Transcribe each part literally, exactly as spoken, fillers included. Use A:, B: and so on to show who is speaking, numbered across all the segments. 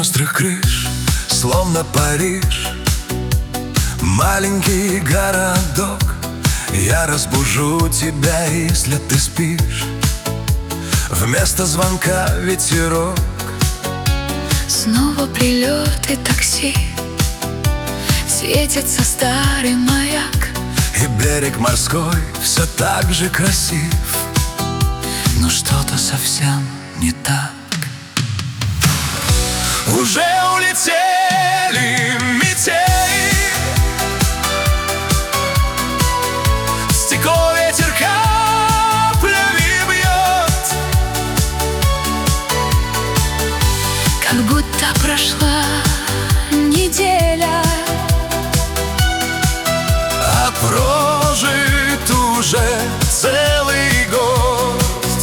A: острых крыш, словно Париж, маленький городок. Я разбужу тебя, если ты спишь. Вместо звонка ветерок.
B: Снова прилет и такси, светится старый маяк,
A: и берег морской все так же красив.
B: но что-то совсем не так.
A: Уже улетели метели, в стекло ветер каплями бьет,
B: Как будто прошла неделя,
A: а прожит уже целый год.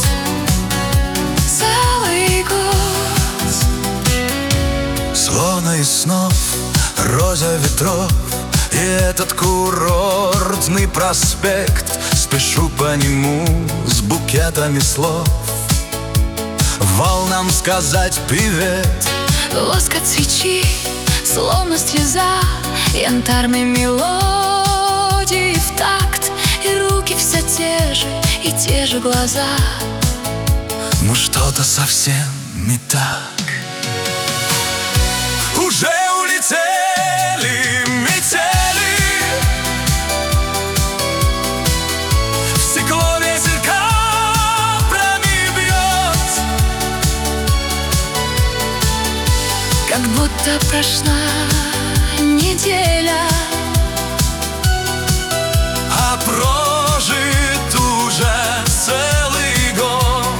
B: целый год.
A: Словно из снов роза ветров, и этот курортный проспект. Спешу по нему с букетами слов, волнам сказать привет.
B: Лоск от свечи, словно слеза, янтарной мелодии в такт, и руки все те же, и те же глаза.
A: Но что-то совсем не так. Уже улетели метели, в стекло ветер каплями бьет,
B: Как будто прошла неделя,
A: а прожит уже целый год.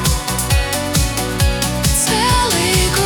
B: целый год.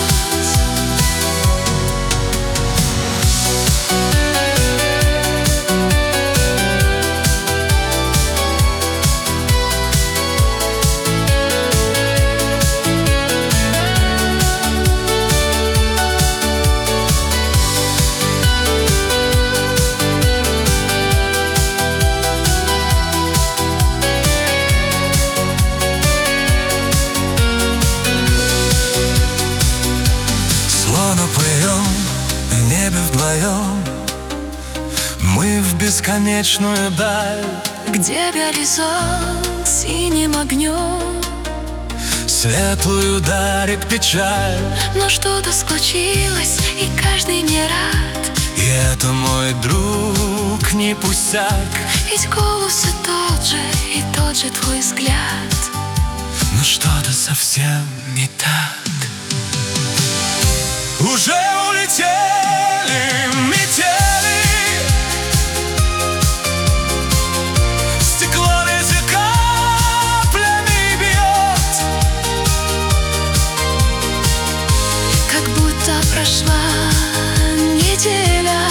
A: Словно плывем в небе вдвоем, мы в бесконечную даль,
B: Где горизонт синим огнем,
A: светлую дарит печаль.
B: но что-то случилось, и каждый не рад.
A: И это, мой друг, не пустяк.
B: Ведь голос и тот же, и тот же твой взгляд.
A: Но что-то совсем не так. Уже улетели метели, в стекло ветер каплями бьет,
B: Как будто прошла неделя,